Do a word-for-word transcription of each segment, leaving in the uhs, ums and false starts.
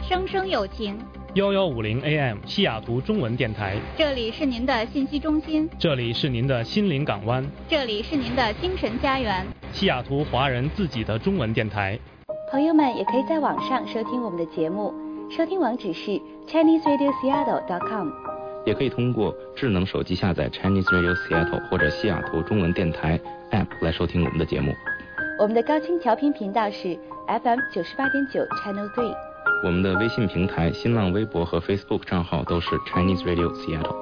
声声有情。 幺幺五零 A M 西雅图中文电台， 这里是您的信息中心， 这里是您的心灵港湾， 这里是您的精神家园， 西雅图华人自己的中文电台。 朋友们也可以在网上收听我们的节目，收听网址是 Chinese Radio Seattle dot com， 也可以通过智能手机下载 Chinese Radio Seattle 或者西雅图中文电台 App 来收听我们的节目。 我们的高清调频频道是 F M 九十八点九 Channel three。 我们的微信平台、新浪微博和 Facebook 账号都是 Chinese Radio Seattle。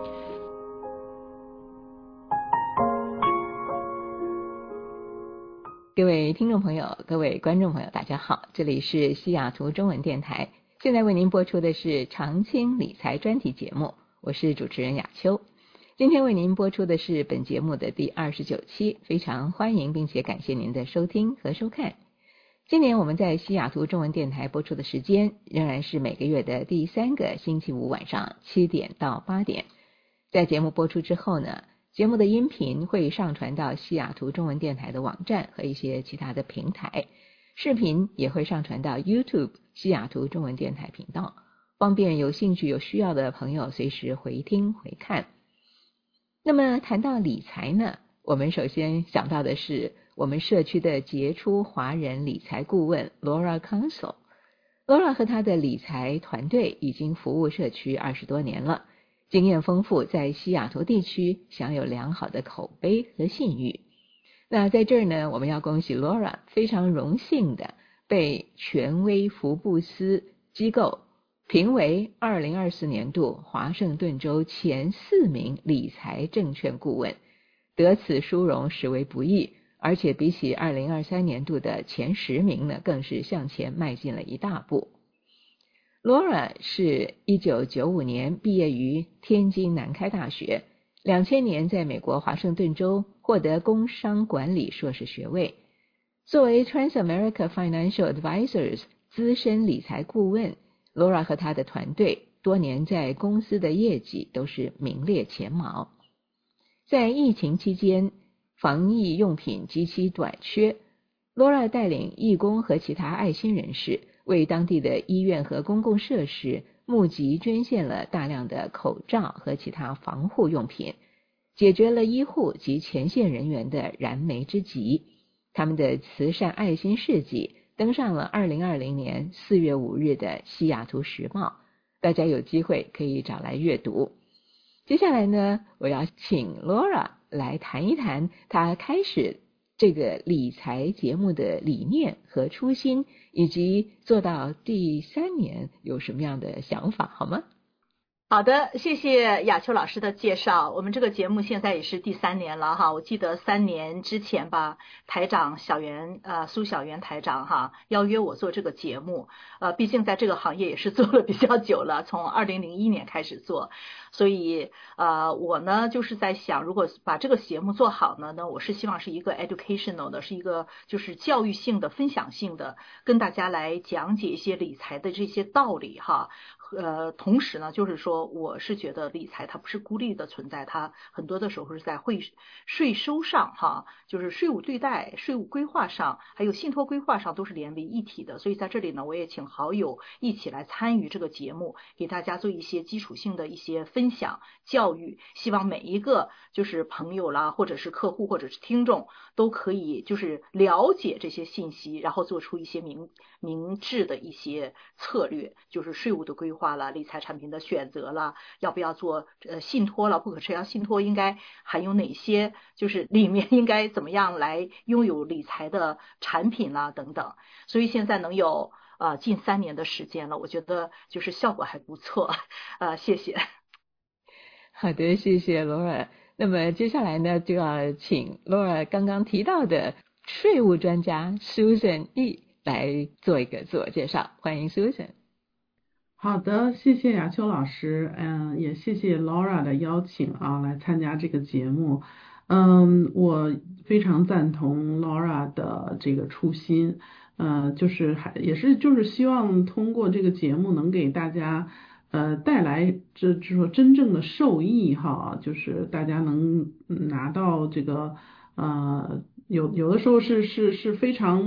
各位听众朋友、各位观众朋友，大家好，这里是西雅图中文电台，现在为您播出的是常青理财专题节目，我是主持人雅秋。今天为您播出的是本节目的第二十九期，非常欢迎并且感谢您的收听和收看。今年我们在西雅图中文电台播出的时间仍然是每个月的第三个星期五晚上七点到八点。在节目播出之后呢，节目的音频会上传到西雅图中文电台的网站和一些其他的平台，视频也会上传到 YouTube 西雅图中文电台频道，方便有兴趣有需要的朋友随时回听回看。那么谈到理财呢，我们首先想到的是我们社区的杰出华人理财顾问 Laura Council。Laura 和她的理财团队已经服务社区二十多年了，经验丰富，在西雅图地区享有良好的口碑和信誉。那在这儿呢，我们要恭喜 Laura 非常荣幸的被权威福布斯机构评为二零二四年度华盛顿州前四名理财证券顾问，得此殊荣实为不易，而且比起二零二三年度的前十名呢，更是向前迈进了一大步。Laura 是一九九五年毕业于天津南开大学，两千年在美国华盛顿州获得工商管理硕士学位。作为 Transamerica Financial Advisors 资深理财顾问， Laura 和她的团队多年在公司的业绩都是名列前茅。在疫情期间，防疫用品极其短缺， Laura 带领义工和其他爱心人士为当地的医院和公共设施募集捐献了大量的口罩和其他防护用品，解决了医护及前线人员的燃眉之急。他们的慈善爱心事迹登上了二零二零年四月五日的西雅图时报，大家有机会可以找来阅读。接下来呢，我要请 Laura 来谈一谈她开始这个理财节目的理念和初心，以及做到第三年有什么样的想法，好吗？ 好的，谢谢雅秋老师的介绍。我们这个节目现在也是第三年了哈，我记得三年之前吧，台长小袁呃苏小袁台长哈邀约我做这个节目，呃，毕竟在这个行业也是做了比较久了，从二零零一年开始做，所以呃我呢就是在想，如果把这个节目做好呢，那我是希望是一个 educational 的，是一个就是教育性的、分享性的，跟大家来讲解一些理财的这些道理哈。呃，同时呢，就是说，我是觉得理财它不是孤立的存在，它很多的时候是在会税收上哈，就是税务对待、税务规划上，还有信托规划上都是连为一体的。所以在这里呢，我也请好友一起来参与这个节目，给大家做一些基础性的一些分享、教育。希望每一个就是朋友啦，或者是客户，或者是听众，都可以就是了解这些信息，然后做出一些明明智的一些策略，就是税务的规划了，理财产品的选择了，要不要做呃信托了，不可撤销信托应该含有哪些，就是里面应该怎么样来拥有理财的产品啦等等。所以现在能有呃近三年的时间了，我觉得就是效果还不错，呃谢谢。 好的，谢谢 Laura。 那么接下来呢，就要请 Laura 刚刚提到的税务专家 Susan Yi 来做一个自我介绍，欢迎 Susan。 好的，谢谢雅秋老师，嗯，也谢谢 Laura 的邀请啊，来参加这个节目。嗯，我非常赞同 Laura 的这个初心，呃，就是还也是就是希望通过这个节目能给大家呃带来这这说真正的受益哈，就是大家能拿到这个呃有有的时候是是是非常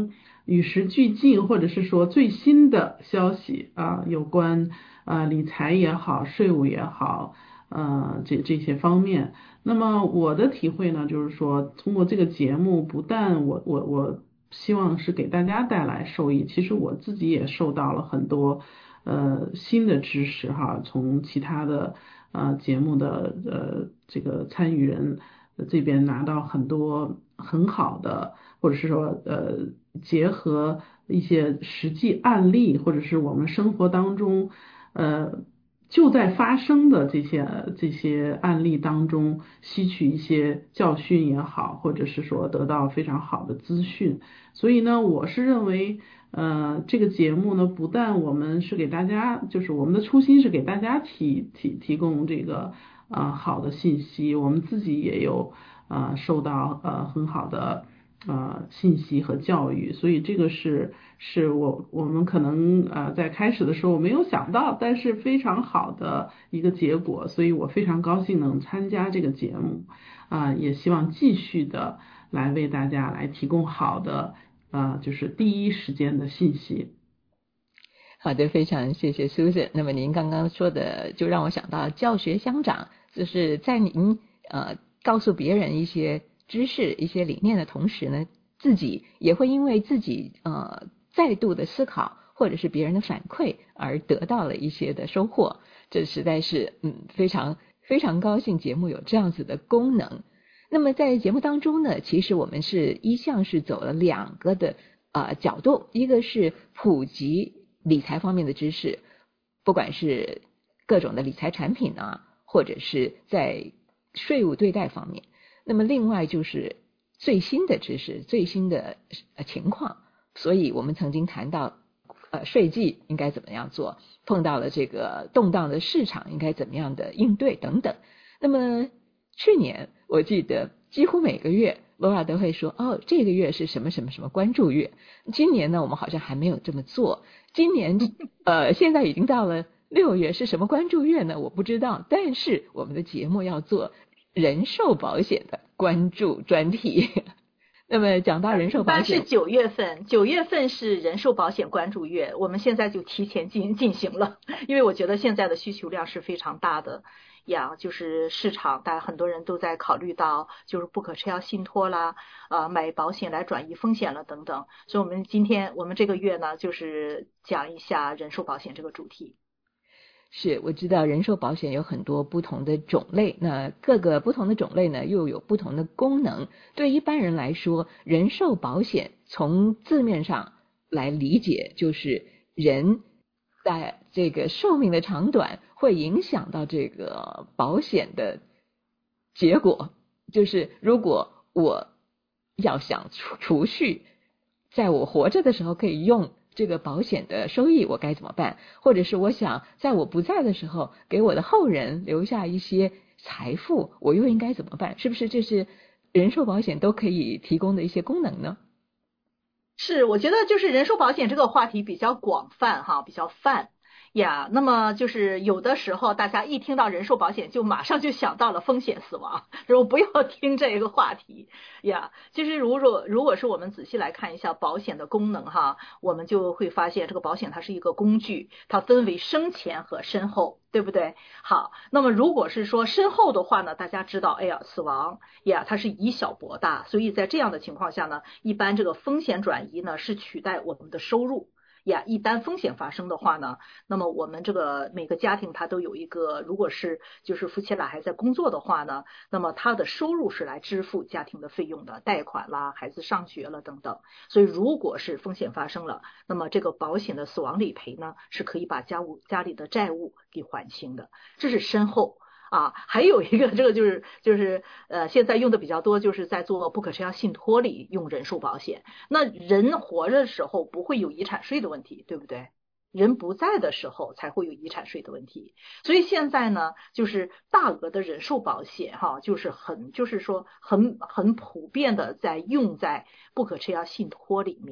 与时俱进，或者是说最新的消息啊，有关啊理财也好，税务也好，呃这这些方面。那么我的体会呢，就是说通过这个节目，不但我我我希望是给大家带来受益，其实我自己也受到了很多呃新的知识哈，从其他的呃节目的呃这个参与人这边拿到很多很好的，或者是说呃结合一些实际案例，或者是我们生活当中呃就在发生的这些这些案例当中吸取一些教训也好，或者是说得到非常好的资讯。所以呢，我是认为呃这个节目呢，不但我们是给大家，就是我们的初心是给大家提提提供这个呃好的信息，我们自己也有呃受到呃很好的呃信息和教育，所以这个是是我我们可能呃在开始的时候没有想到，但是非常好的一个结果，所以我非常高兴能参加这个节目啊、呃，也希望继续的来为大家来提供好的呃就是第一时间的信息。 好的，非常谢谢 Susan。那么您刚刚说的就让我想到教学相长，就是在您呃告诉别人一些知识、一些理念的同时呢，自己也会因为自己呃再度的思考或者是别人的反馈而得到了一些的收获。这实在是嗯非常非常高兴节目有这样子的功能。那么在节目当中呢，其实我们是一向是走了两个的呃角度，一个是普及理财方面的知识，不管是各种的理财产品啊，或者是在税务对待方面。那么另外就是最新的知识、最新的情况，所以我们曾经谈到呃税季应该怎么样做，碰到了这个动荡的市场应该怎么样的应对等等。那么去年我记得几乎每个月Laura都会说，哦，这个月是什么什么什么关注月。今年呢，我们好像还没有这么做。今年呃，现在已经到了六月，是什么关注月呢？我不知道。但是我们的节目要做人寿保险的关注专题。那么讲到人寿保险， 一般是九月份，九月份是人寿保险关注月，我们现在就提前进进行了，因为我觉得现在的需求量是非常大的。呀，就是市场，大家很多人都在考虑到，就是不可撤销信托啦，呃，买保险来转移风险了等等。所以，我们今天我们这个月呢，就是讲一下人寿保险这个主题。 是，我知道人寿保险有很多不同的种类，那各个不同的种类呢，又有不同的功能。对一般人来说，人寿保险从字面上来理解，就是人在这个寿命的长短会影响到这个保险的结果，就是如果我要想储储蓄，在我活着的时候可以用这个保险的收益，我该怎么办？或者是我想在我不在的时候给我的后人留下一些财富，我又应该怎么办？是不是这是人寿保险都可以提供的一些功能呢？ 是，我觉得就是人寿保险这个话题比较广泛哈，比较泛呀。那么就是有的时候大家一听到人寿保险就马上就想到了风险死亡，然后不要听这个话题呀。其实如果如果是我们仔细来看一下保险的功能哈，我们就会发现这个保险它是一个工具，它分为生前和身后，对不对？好，那么如果是说身后的话呢，大家知道，哎呀，死亡呀，它是以小博大，所以在这样的情况下呢，一般这个风险转移呢是取代我们的收入。呀，一旦风险发生的话呢，那么我们这个每个家庭它都有一个，如果是就是夫妻俩还在工作的话呢，那么他的收入是来支付家庭的费用的，贷款啦，孩子上学了等等。所以如果是风险发生了，那么这个保险的死亡理赔呢，是可以把家务家里的债务给还清的，这是身后。啊，还有一个这个就是就是呃，现在用的比较多，就是在做不可撤销信托里用人寿保险。那人活着的时候不会有遗产税的问题，对不对？人不在的时候才会有遗产税的问题。所以现在呢，就是大额的人寿保险哈，就是很就是说很很普遍的在用在不可撤销信托里面。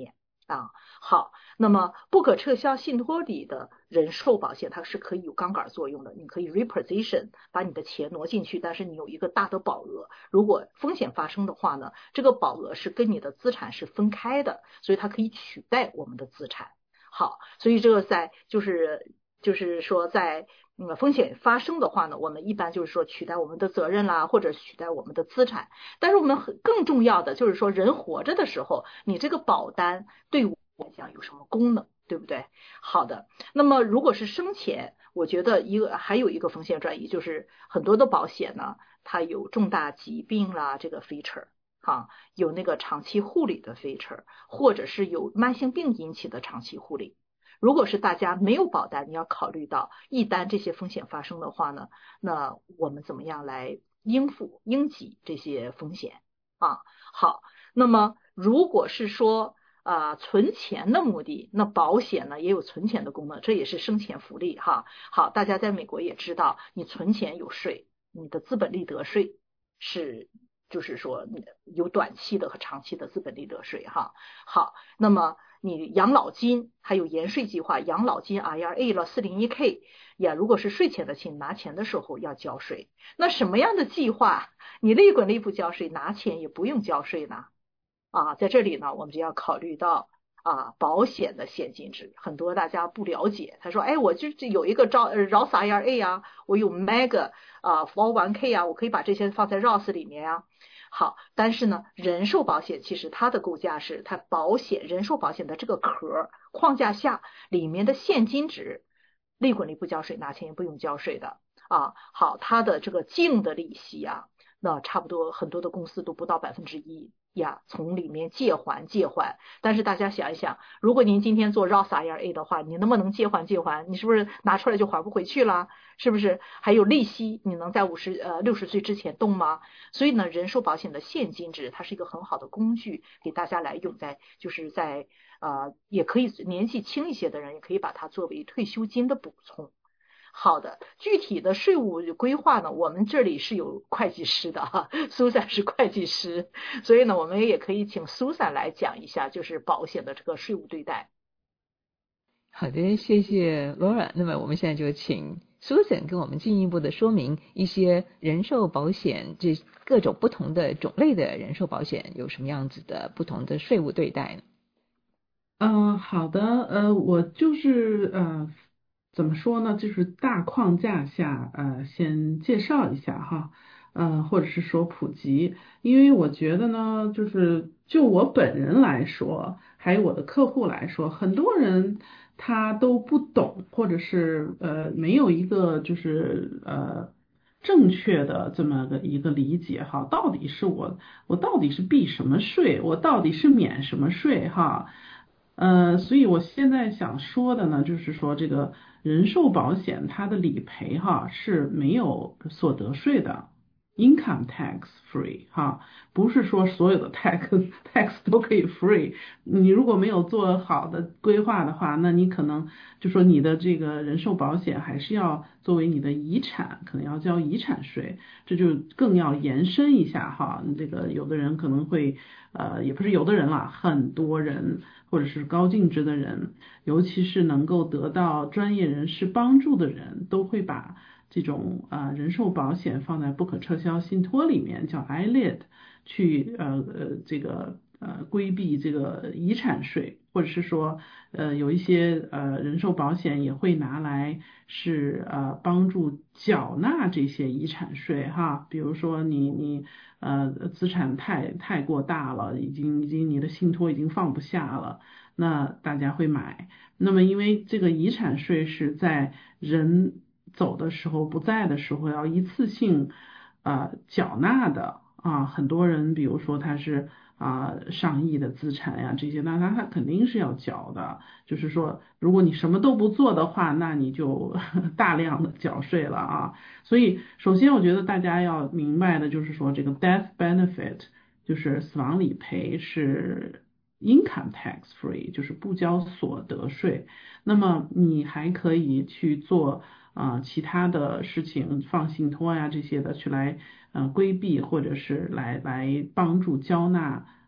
啊。好，那么不可撤销信托里的人寿保险它是可以有杠杆作用的，你可以 reposition 把你的钱挪进去，但是你有一个大的保额，如果风险发生的话呢，这个保额是跟你的资产是分开的，所以它可以取代我们的资产。好，所以这个在就是就是说在嗯风险发生的话呢，我们一般就是说取代我们的责任啦，或者取代我们的资产。但是我们很更重要的就是说，人活着的时候，你这个保单对我来讲有什么功能，对不对？好的，那么如果是生前，我觉得一个还有一个风险转移，就是很多的保险呢，它有重大疾病啦这个 feature。啊，有那个长期护理的 feature， 或者是有慢性病引起的长期护理。如果是大家没有保单，你要考虑到一旦这些风险发生的话呢，那我们怎么样来应付应急这些风险啊？好，那么如果是说啊、呃、存钱的目的，那保险呢也有存钱的功能，这也是生前福利哈。好，大家在美国也知道，你存钱有税，你的资本利得税是。就是说有短期的和长期的资本利得税哈。好，那么你养老金还有延税计划，养老金 I R A 了 四零一K 呀，如果是税前的钱拿钱的时候要交税。那什么样的计划你利滚利不交税，拿钱也不用交税呢？啊，在这里呢我们就要考虑到啊，保险的现金值，很多大家不了解。他说，哎，我就有一个招 R O S I R A 啊，我有 Mega 啊 四零一K 啊，我可以把这些放在 R O S 里面啊。好，但是呢，人寿保险其实它的构架是，它保险人寿保险的这个壳框架下里面的现金值，利滚利不交税，拿钱也不用交税的啊。好，它的这个净的利息啊，那差不多很多的公司都不到百分之一。呀，从里面借还借还，但是大家想一想，如果您今天做 R O S I R A 的话，你能不能借还借还？你是不是拿出来就还不回去了？是不是？还有利息，你能在五十呃六十岁之前动吗？所以呢，人寿保险的现金值它是一个很好的工具，给大家来用在就是在呃也可以年纪轻一些的人也可以把它作为退休金的补充。好的，具体的税务规划呢，我们这里是有会计师的哈，Susan 是会计师，所以呢，我们也可以请 Susan 来讲一下，就是保险的这个税务对待。 好的，谢谢 Laura。那么我们现在就请 Susan 跟我们进一步的说明一些人寿保险这各种不同的种类的人寿保险有什么样子的不同的税务对待呢？ 嗯，好的，呃，我就是呃。怎么说呢？就是大框架下，呃，先介绍一下哈，呃，或者是说普及，因为我觉得呢，就是就我本人来说，还有我的客户来说，很多人他都不懂，或者是呃没有一个就是呃正确的这么个一个理解哈，到底是我我到底是避什么税，我到底是免什么税哈。呃，所以我现在想说的呢，就是说这个人寿保险它的理赔哈是没有所得税的 ，income tax free 哈，不是说所有的 tax tax 都可以 free。你如果没有做好的规划的话，那你可能就说你的这个人寿保险还是要作为你的遗产，可能要交遗产税，这就更要延伸一下哈。这个有的人可能会呃，也不是有的人啦，很多人。或者是高净值的人，尤其是能够得到专业人士帮助的人，都会把这种啊、呃、人寿保险放在不可撤销信托里面，叫 I L I D， 去呃呃这个呃规避这个遗产税，或者是说呃有一些呃人寿保险也会拿来是呃帮助缴纳这些遗产税哈，比如说你你。呃，资产太太过大了，已经已经你的信托已经放不下了，那大家会买。那么因为这个遗产税是在人走的时候不在的时候要一次性呃缴纳的啊，很多人比如说他是啊上亿的资产呀这些，那他他肯定是要缴的。就是说，如果你什么都不做的话，那你就大量的缴税了啊。所以，首先我觉得大家要明白的就是说，这个 death benefit 就是死亡理赔是 income tax free， 就是不交所得税。那么你还可以去做啊、呃、其他的事情，放信托呀这些的，去来呃规避或者是来来帮助交纳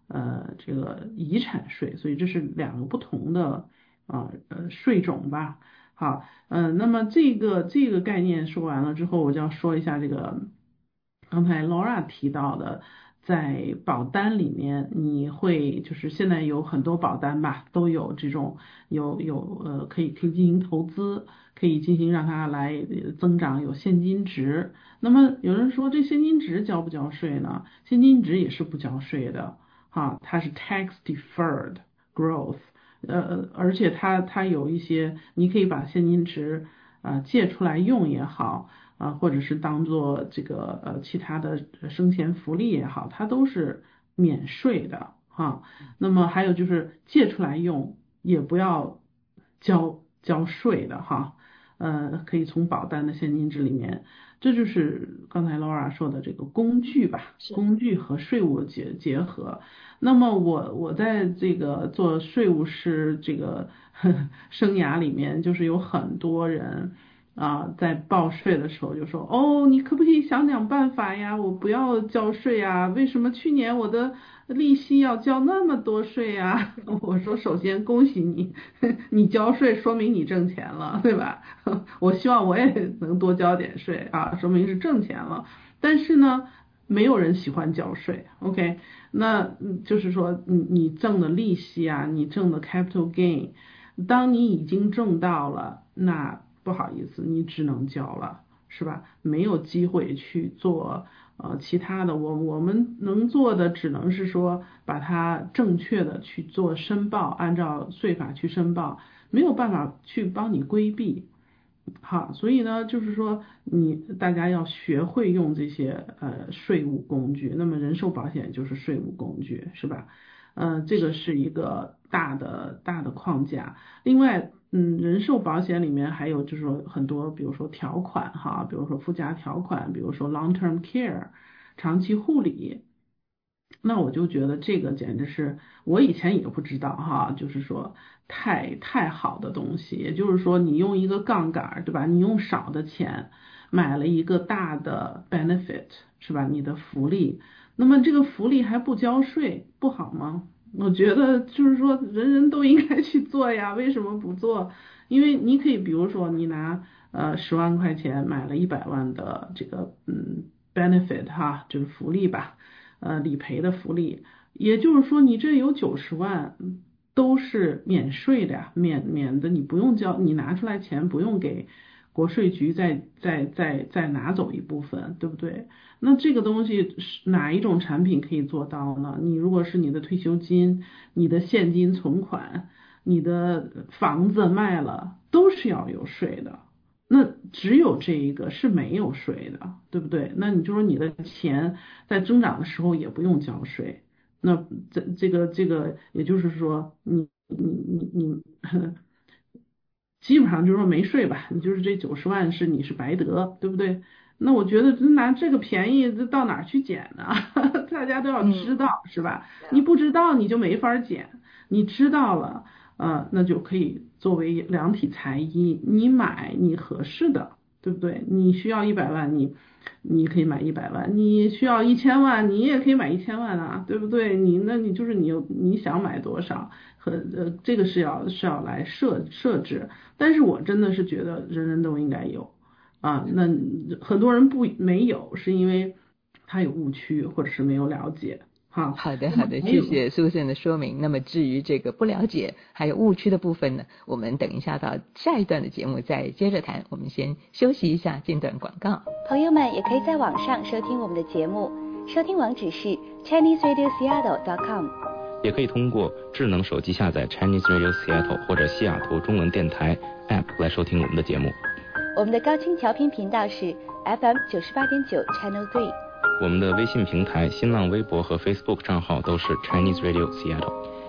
呃这个遗产税，所以这是两个不同的啊呃税种吧。好，嗯、呃，那么这个这个概念说完了之后，我就要说一下这个刚才 Laura 提到的。在保单里面，你会就是现在有很多保单吧，都有这种有有呃可以可以进行投资，可以进行让它来增长有现金值。那么有人说这现金值交不交税呢？现金值也是不交税的，哈，它是 tax deferred growth， 呃，而且它它有一些你可以把现金值啊、呃、借出来用也好。啊，或者是当做这个呃其他的生前福利也好，它都是免税的哈。那么还有就是借出来用也不要交交税的哈，呃，可以从保单的现金值里面，这就是刚才 Laura 说的这个工具吧，工具和税务结结合。那么我我在这个做税务师这个呵呵生涯里面，就是有很多人。啊，在报税的时候就说，哦，你可不可以想想办法呀？我不要交税呀？为什么去年我的利息要交那么多税呀？我说，首先恭喜你，你交税说明你挣钱了，对吧？我希望我也能多交点税啊，说明是挣钱了。但是呢，没有人喜欢交税 ，OK？ 那就是说，你你挣的利息啊，你挣的 capital gain， 当你已经挣到了，那不好意思，你只能交了，是吧？没有机会去做呃其他的，我我们能做的只能是说把它正确的去做申报，按照税法去申报，没有办法去帮你规避。好，所以呢，就是说你大家要学会用这些呃税务工具，那么人寿保险就是税务工具，是吧？呃，这个是一个大的大的框架。另外，嗯，人寿保险里面还有就是说很多，比如说条款哈，比如说附加条款，比如说 long-term care 长期护理。那我就觉得这个简直是我以前也不知道哈，就是说太太好的东西。也就是说，你用一个杠杆，对吧？你用少的钱买了一个大的 benefit， 是吧？你的福利，那么这个福利还不交税，不好吗？我觉得就是说人人都应该去做呀，为什么不做？因为你可以比如说你拿呃十万块钱买了一百万的这个嗯 benefit 哈，就是福利吧。呃，理赔的福利，也就是说你这有九十万都是免税的呀，免免的你不用交，你拿出来钱不用给国税局再再再再拿走一部分，对不对？那这个东西是哪一种产品可以做到呢？你如果是你的退休金、你的现金存款、你的房子卖了，都是要有税的。那只有这一个是没有税的，对不对？那你就说你的钱在增长的时候也不用交税，那这这个这个也就是说你你你你基本上就是说没税吧，你就是这九十万是你是白得，对不对？那我觉得拿这个便宜这到哪儿去捡呢？大家都要知道，嗯、是吧？你不知道你就没法捡，你知道了。呃，那就可以作为量体裁衣，你买你合适的，对不对？你需要一百万，你你可以买一百万，你需要一千万，你也可以买一千万啊，对不对？你那你就是你你想买多少和呃这个是要是要来设设置，但是我真的是觉得人人都应该有啊，那很多人不没有，是因为他有误区或者是没有了解。好好的好的，谢谢 Susan 的说明。那么至于这个不了解还有误区的部分呢，我们等一下到下一段的节目再接着谈。我们先休息一下，进段广告。 朋友们也可以在网上收听我们的节目，收听网址是 Chinese Radio Seattle dot com， 也可以通过智能手机下载 Chinese Radio Seattle 或者西雅图中文电台 App 来收听我们的节目。 我们的高清调频频道是 F M 九十八点九 Channel three。 我们的微信平台、新浪微博和 Facebook 账号都是 Chinese Radio Seattle。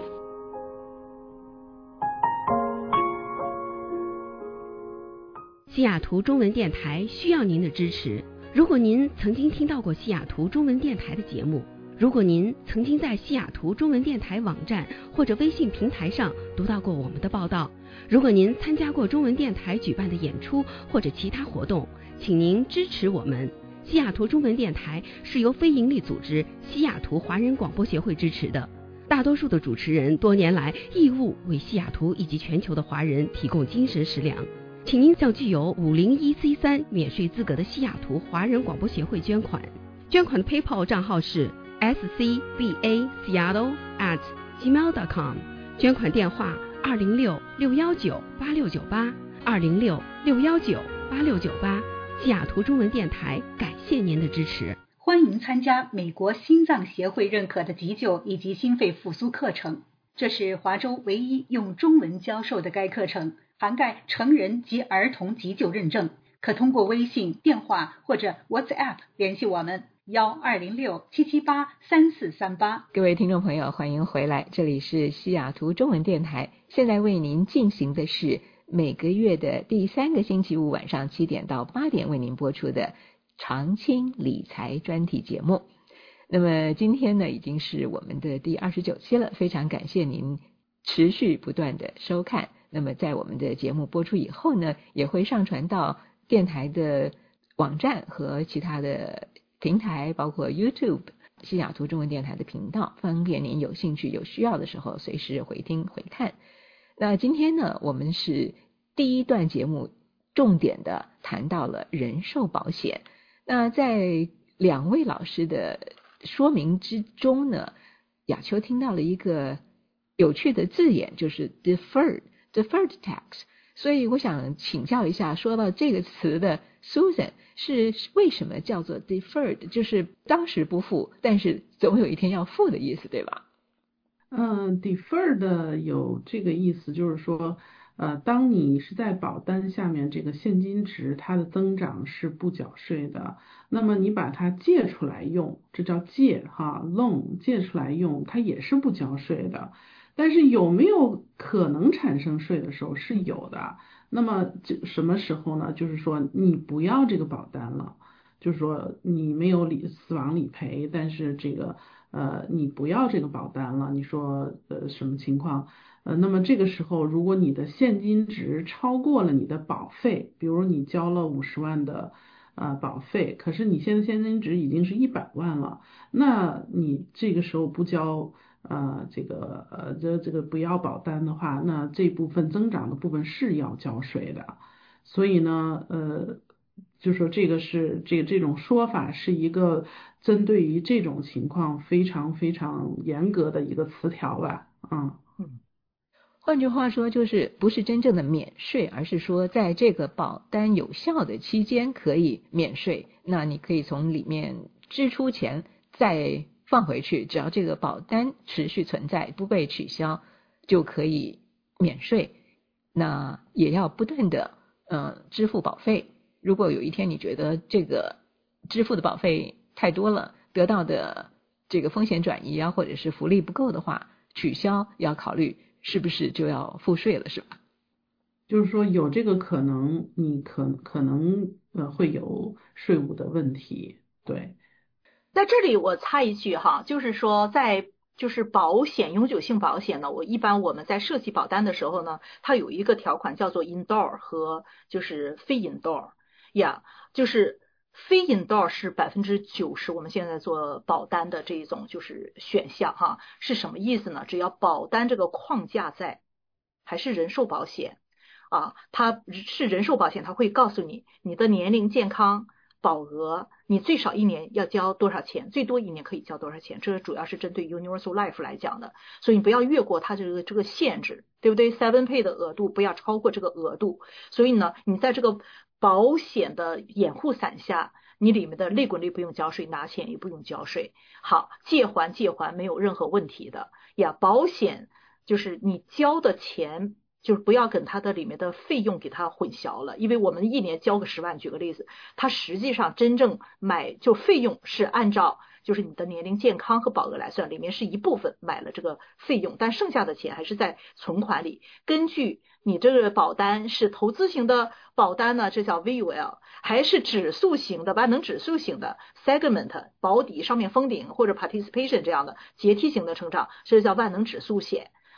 西雅图中文电台需要您的支持。如果您曾经听到过西雅图中文电台的节目，如果您曾经在西雅图中文电台网站或者微信平台上读到过我们的报道，如果您参加过中文电台举办的演出或者其他活动，请您支持我们。西雅图中文电台是由非营利组织西雅图华人广播协会支持的。 大多数的主持人多年来义务为西雅图以及全球的华人提供精神食粮，请您向具有五零一 C 三免税资格的西雅图华人广播协会捐款。捐款的 PayPal 账号是 s c b a seattle at gmail dot com， 捐款电话二零六六幺九八六九八二零六六幺九八六九八。西雅图中文电台感谢您的支持。 欢迎参加美国心脏协会认可的急救以及心肺复苏课程，这是华州唯一用中文教授的该课程，涵盖成人及儿童急救认证，可通过微信、电话或者 WhatsApp 联系我们。幺二零六七七八三四三八。 各位听众朋友，欢迎回来，这里是西雅图中文电台，现在为您进行的是每个月的第三个星期五晚上七点到八点为您播出的常青理财专题节目。那么今天呢，已经是我们的第二十九期了，非常感谢您持续不断的收看。那么在我们的节目播出以后呢，也会上传到电台的网站和其他的平台，包括 YouTube 西雅图中文电台的频道，方便您有兴趣有需要的时候随时回听回看。那今天呢，我们是第一段节目重点的谈到了人寿保险。那在两位老师的说明之中呢，雅秋听到了一个有趣的字眼，就是 deferred deferred tax。所以我想请教一下，说到这个词的 Susan 是为什么叫做 deferred， 就是当时不付，但是总有一天要付的意思，对吧？ 嗯 ，deferred 有这个意思，就是说，呃，当你是在保单下面这个现金值它的增长是不缴税的，那么你把它借出来用，这叫借哈 loan 借出来用，它也是不缴税的。但是有没有可能产生税的时候是有的。那么这什么时候呢？就是说你不要这个保单了，就是说你没有理死亡理赔，但是这个呃你不要这个保单了，你说呃什么情况？呃那么这个时候如果你的现金值超过了你的保费，比如你交了五十万的呃保费，可是你现在现金值已经是一百万了，那你这个时候不交呃，这个呃，这这个不要保单的话，那这部分增长的部分是要交税的。所以呢，呃，就说这个是这这种说法是一个针对于这种情况非常非常严格的一个词条吧，嗯嗯。换句话说，就是不是真正的免税，而是说在这个保单有效的期间可以免税，那你可以从里面支出钱再放回去，只要这个保单持续存在不被取消就可以免税。那也要不断的呃支付保费，如果有一天你觉得这个支付的保费太多了，得到的这个风险转移啊或者是福利不够的话，取消要考虑是不是就要付税了，是吧？ 就是说有这个可能，你可可能呃会有税务的问题，对。 在这里我插一句哈，就是说在就是保险永久性保险呢，我一般我们在设计保单的时候呢，它有一个条款叫做 indoor 和就是非 indoor 呀、yeah, 就是非 indoor 是百分之九十我们现在做保单的这种就是选项哈，是什么意思呢？只要保单这个框架在，还是人寿保险啊，它是人寿保险，它会告诉你你的年龄、健康、保额，你最少一年要交多少钱，最多一年可以交多少钱，这主要是针对 Universal Life 来讲的，所以你不要越过它这个这个限制，对不对 ？seven pay 的额度不要超过这个额度，所以呢，你在这个保险的掩护伞下，你里面的利滚利不用交税，拿钱也不用交税，好，借还借还没有任何问题的呀。保险就是你交的钱。就是不要跟它的里面的费用给它混淆了，因为我们一年交个十万，举个例子，它实际上真正买就费用是按照就是你的年龄、健康和保额来算，里面是一部分买了这个费用，但剩下的钱还是在存款里。根据你这个保单是投资型的保单呢，这叫 V U L， 还是指数型的万能指数型的 segment 保底上面封顶或者 participation 这样的阶梯型的成长，这叫万能指数险。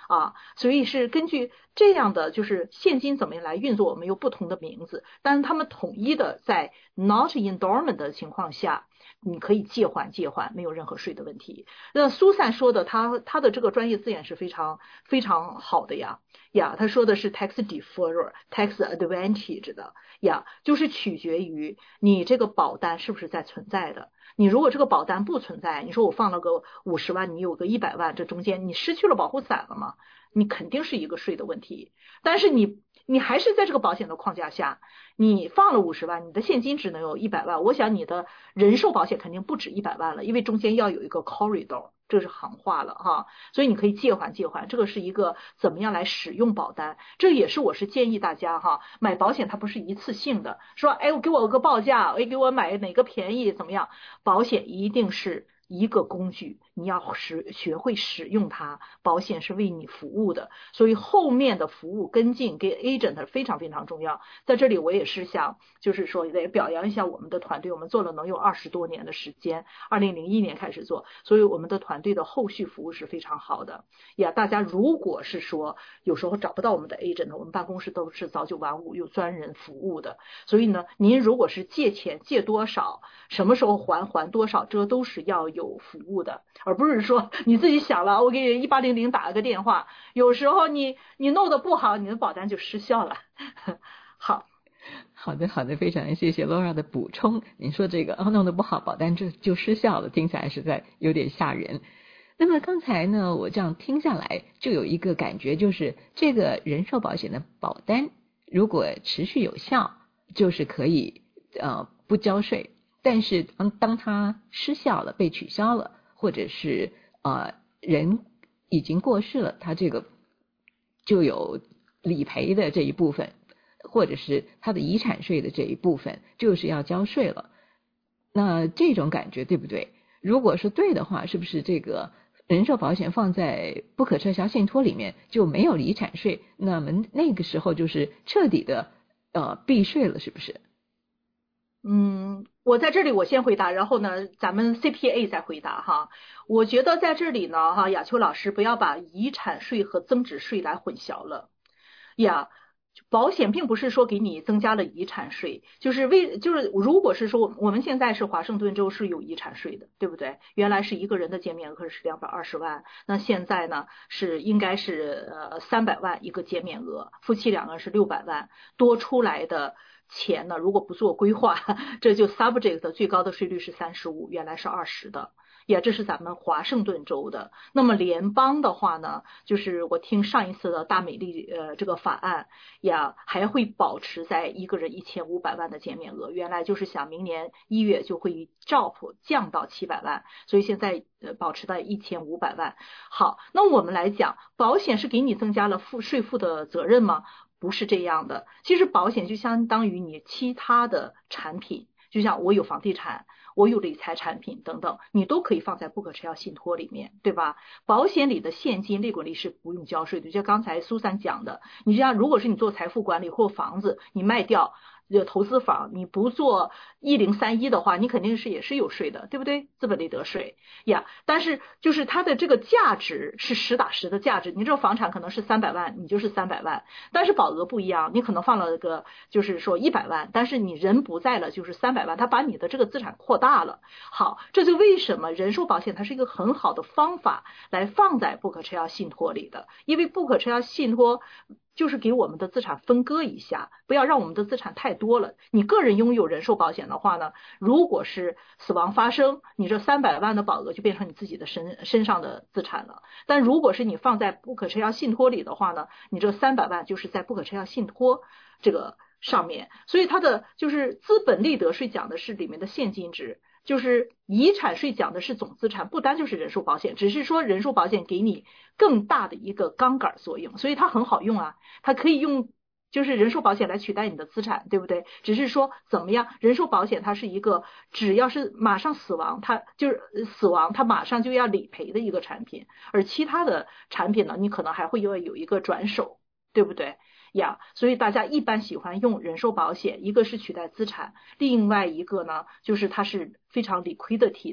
啊，所以是根据这样的就是现金怎么样来运作，我们有不同的名字，但是他们统一的在 not in dormant 的情况下，你可以借还借还，没有任何税的问题。那苏珊说的，他他的这个专业字眼是非常非常好的呀呀，他说的是 tax deferral tax advantage 的呀，就是取决于你这个保单是不是在存在的。你如果这个保单不存在，你说我放了个五十万，你有个一百万，这中间你失去了保护伞了吗？你肯定是一个税的问题。但是你你还是在这个保险的框架下，你放了五十万，你的现金只能有一百万，我想你的人寿保险肯定不止一百万了，因为中间要有一个 corridor， 这是行话了哈，所以你可以借还借还，这个是一个怎么样来使用保单，这也是我是建议大家哈，买保险它不是一次性的，说哎我给我个报价，哎给我买哪个便宜怎么样，保险一定是一个工具，你要使学会使用它，保险是为你服务的，所以后面的服务跟进给 agent 非常非常重要。在这里我也是想就是说也表扬一下我们的团队，我们做了能有二十多年的时间，二零零一年开始做，所以我们的团队的后续服务是非常好的呀。大家如果是说有时候找不到我们的 agent， 我们办公室都是早九晚五有专人服务的，所以呢您如果是借钱借多少，什么时候还还多少，这都是要有服务的，而不是说你自己想了我给一八零零打个电话，有时候你你弄得不好，你的保单就失效了。好好的好的，非常谢谢 Laura 的补充。您说这个哦弄得不好，保单就就失效了，听起来实在有点吓人。那么刚才呢我这样听下来就有一个感觉，就是这个人寿保险的保单如果持续有效，就是可以呃不交税，但是当当它失效了被取消了，或者是呃人已经过世了，它这个就有理赔的这一部分，或者是他的遗产税的这一部分就是要交税了。那这种感觉对不对？如果是对的话，是不是这个人寿保险放在不可撤销信托里面就没有遗产税，那么那个时候就是彻底的呃避税了，是不是？ 嗯，我在这里我先回答，然后呢咱们 C P A 再回答哈。我觉得在这里呢哈，雅秋老师不要把遗产税和增值税来混淆了呀。保险并不是说给你增加了遗产税，就是为就是如果是说我们现在是华盛顿州是有遗产税的，对不对？原来是一个人的减免额是两百二十万，那现在呢是应该是呃三百万一个减免额，夫妻两个是六百万，多出来的钱呢如果不做规划，这就 subject 的最高的税率是三十五，原来是二十的。也这是咱们华盛顿州的。那么联邦的话呢，就是我听上一次的大美丽呃这个法案呀，还会保持在一个人一千五百万的减免额，原来就是想明年一月就会 drop 降到七百万，所以现在呃保持在一千五百万。好，那我们来讲，保险是给你增加了负税负的责任吗？不是这样的，其实保险就相当于你其他的产品，就像我有房地产，我有理财产品等等，你都可以放在不可撤销信托里面，对吧？保险里的现金利滚利是不用交税的，就像刚才苏珊讲的，你这样如果是你做财富管理或房子，你卖掉有投资房，你不做一零三一的话，你肯定是也是有税的，对不对？资本利得税呀。但是就是它的这个价值是实打实的价值，你这个房产可能是三百万，你就是三百万，但是保额不一样，你可能放了个就是说一百万，但是你人不在了就是三百万，它把你的这个资产扩大了。好，这就为什么人寿保险它是一个很好的方法来放在不可撤销信托里的，因为不可撤销信托就是给我们的资产分割一下，不要让我们的资产太多了。你个人拥有人寿保险的话呢，如果是死亡发生，你这三百万的保额就变成你自己的身身上的资产了。但如果是你放在不可撤销信托里的话呢，你这三百万就是在不可撤销信托这个上面。所以它的就是资本利得税讲的是里面的现金值，就是遗产税讲的是总资产，不单就是人寿保险，只是说人寿保险给你更大的一个杠杆作用，所以它很好用啊，它可以用就是人寿保险来取代你的资产，对不对？只是说怎么样，人寿保险它是一个只要是马上死亡，它就是死亡它马上就要理赔的一个产品，而其他的产品呢，你可能还会有有一个转手，对不对呀？所以大家一般喜欢用人寿保险，一个是取代资产，另外一个呢就是它是非常 liquidity 的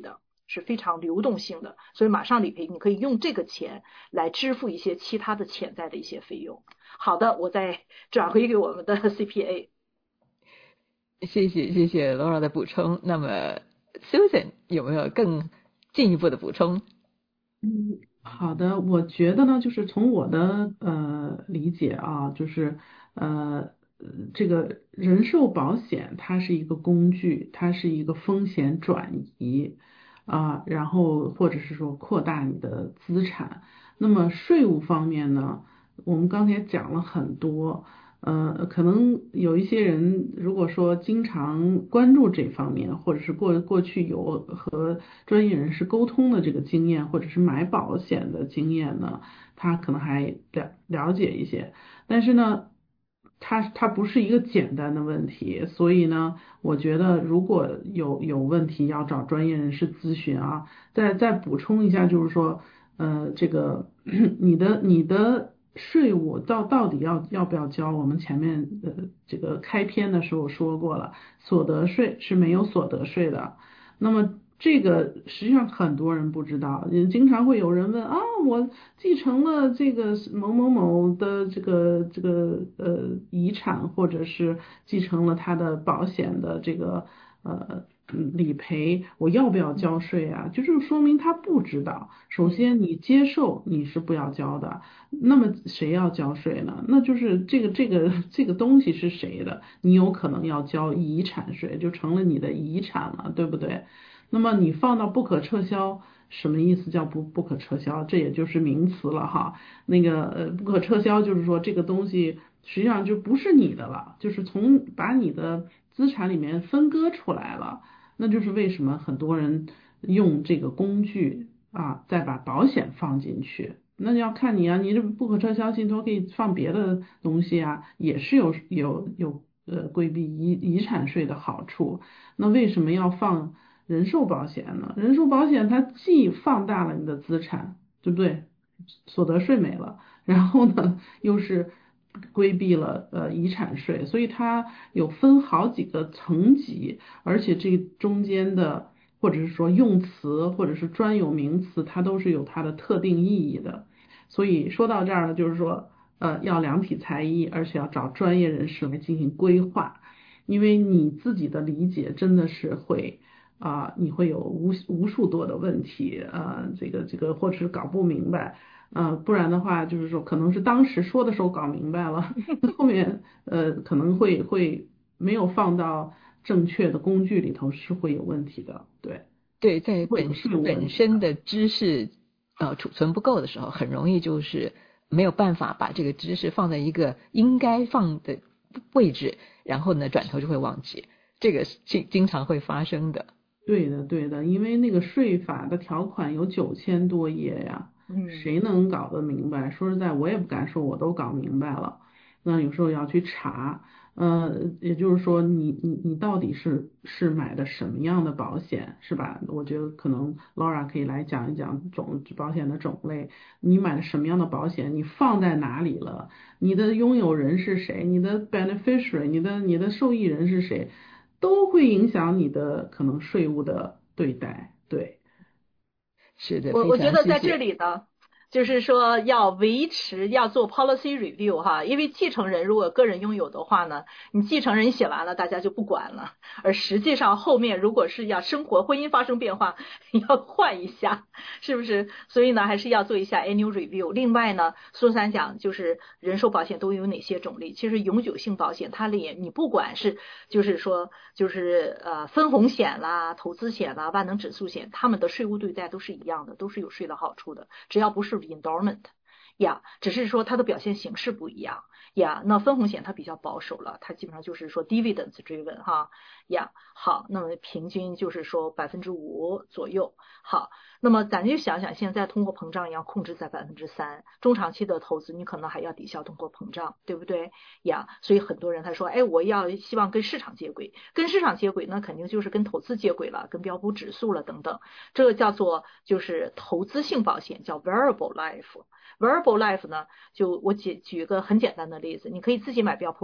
是非常流动性的，所以马上理赔你可以用这个钱来支付一些其他的潜在的一些费用。好的，我再转回给我们的 C P A。 谢谢谢谢 Laura 的补充。那么 Susan 有没有更进一步的补充？ 嗯，好的，我觉得呢，就是从我的呃理解啊，就是呃这个人寿保险它是一个工具，它是一个风险转移啊，然后或者是说扩大你的资产。那么税务方面呢，我们刚才讲了很多。呃，可能有一些人如果说经常关注这方面，或者是过过去有和专业人士沟通的这个经验，或者是买保险的经验呢，他可能还了了解一些。但是呢，它它不是一个简单的问题，所以呢，我觉得如果有有问题要找专业人士咨询啊。再再补充一下，就是说，呃，这个你的你的。税务到到底要要不要交？我们前面呃这个开篇的时候说过了，所得税是没有所得税的。那么这个实际上很多人不知道，也经常会有人问啊，我继承了这个某某某的这个这个呃遗产，或者是继承了他的保险的这个呃。理赔，我要不要交税啊？就是说明他不知道。首先你接受你是不要交的，那么谁要交税呢？那就是这个这个这个东西是谁的，你有可能要交遗产税，就成了你的遗产了，对不对？那么你放到不可撤销，什么意思叫不不可撤销？这也就是名词了哈。那个呃不可撤销就是说这个东西实际上就不是你的了，就是从把你的资产里面分割出来了。那就是为什么很多人用这个工具啊，再把保险放进去。那要看你啊，你这不可撤销信托可以放别的东西啊，也是有有有呃规避遗遗产税的好处。那为什么要放人寿保险呢？人寿保险它既放大了你的资产，对不对？所得税没了，然后呢又是规避了呃遗产税，所以它有分好几个层级，而且这中间的或者是说用词或者是专有名词，它都是有它的特定意义的。所以说到这儿呢，就是说呃要量体裁衣，而且要找专业人士来进行规划，因为你自己的理解真的是会啊、呃，你会有无无数多的问题，呃，这个这个或者是搞不明白。呃，不然的话，就是说可能是当时说的时候搞明白了，后面呃可能会会没有放到正确的工具里头，是会有问题的。对对，在本本身的知识呃储存不够的时候，很容易就是没有办法把这个知识放在一个应该放的位置，然后呢转头就会忘记，这个是经经常会发生的。 对的，对的，因为那个税法的条款有九千多页呀。 嗯， 谁能搞得明白？说实在，我也不敢说我都搞明白了。那有时候要去查，呃，也就是说你，你你到底是是买的什么样的保险，是吧？我觉得可能 Laura 可以来讲一讲种保险的种类，你买的什么样的保险，你放在哪里了？你的拥有人是谁？你的 beneficiary， 你的你的受益人是谁？都会影响你的可能税务的对待，对。 是的， 我我觉得在这里呢，就是说要维持要做 policy review 哈，因为继承人如果个人拥有的话呢，你继承人写完了大家就不管了，而实际上后面如果是要生活婚姻发生变化，要换一下，是不是？所以呢还是要做一下 annual review。另外呢，苏珊讲就是人寿保险都有哪些种类，其实永久性保险它里你不管是就是说就是呃分红险啦、投资险啦、万能指数险，他们的税务对待都是一样的，都是有税的好处的，只要不是 endowment 呀， yeah, 只是说它的表现形式不一样呀。Yeah, 那分红险它比较保守了，它基本上就是说 dividends driven 哈呀。Yeah, 好，那么平均就是说百分之五左右。好，那么咱就想想，现在通货膨胀一样控制在百分之三，中长期的投资你可能还要抵消通货膨胀，对不对呀？ Yeah, 所以很多人他说，哎，我要希望跟市场接轨，跟市场接轨那肯定就是跟投资接轨了，跟标普指数了等等，这个叫做就是投资性保险，叫 variable life。variable life 呢，就我举举一个很简单的例子，你可以自己买标普股，